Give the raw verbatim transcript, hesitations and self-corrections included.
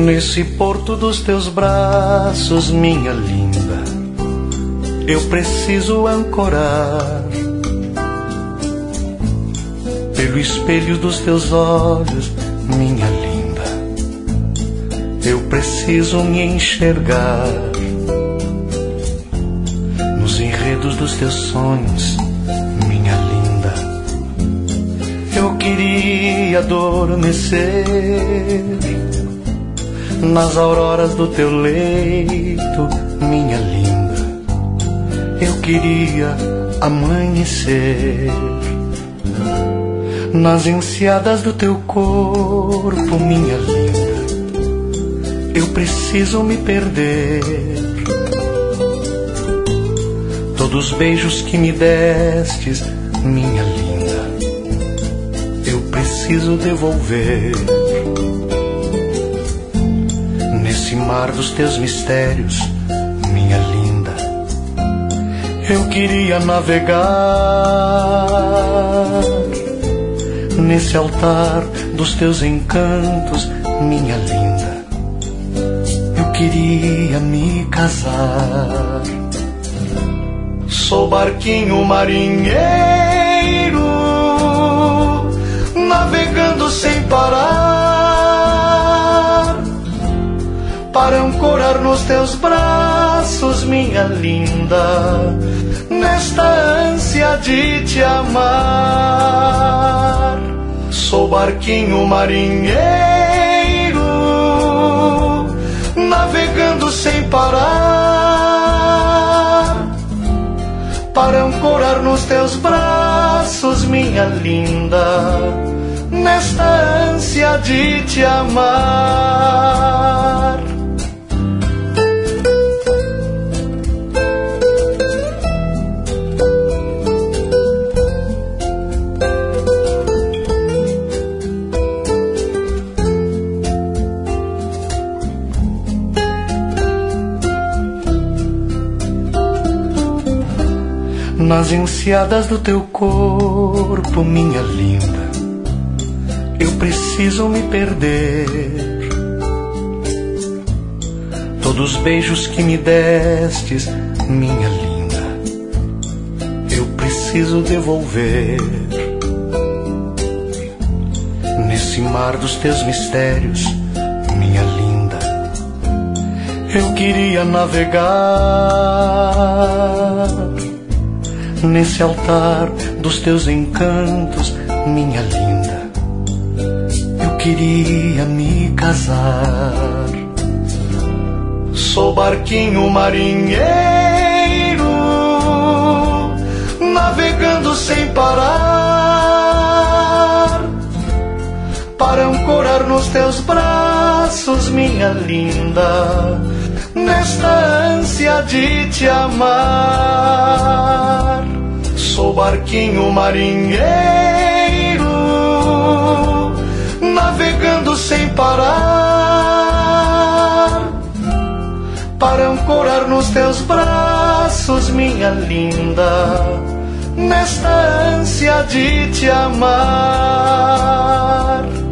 Nesse porto dos teus braços, minha linda, eu preciso ancorar. Pelo espelho dos teus olhos, minha linda, eu preciso me enxergar. Nos enredos dos teus sonhos, minha linda, eu queria adormecer. Nas auroras do teu leito, minha linda, eu queria amanhecer. Nas enseadas do teu corpo, minha linda, eu preciso me perder. Todos os beijos que me destes, minha linda, eu preciso devolver. Nesse mar dos teus mistérios, minha linda, eu queria navegar. Nesse altar dos teus encantos, minha linda, eu queria me casar. Sou barquinho marinheiro, navegando sem parar, para ancorar nos teus braços, minha linda, nesta ânsia de te amar. Sou barquinho marinheiro, navegando sem parar, para ancorar nos teus braços, minha linda, nesta ânsia de te amar. Nas enseadas do teu corpo, minha linda, eu preciso me perder. Todos os beijos que me destes, minha linda, eu preciso devolver. Nesse mar dos teus mistérios, minha linda, eu queria navegar. Nesse altar dos teus encantos, minha linda, eu queria me casar. Sou barquinho marinheiro, navegando sem parar, para ancorar nos teus braços, minha linda, nesta ânsia de te amar. Sou barquinho marinheiro, navegando sem parar, para ancorar nos teus braços, minha linda, nesta ânsia de te amar.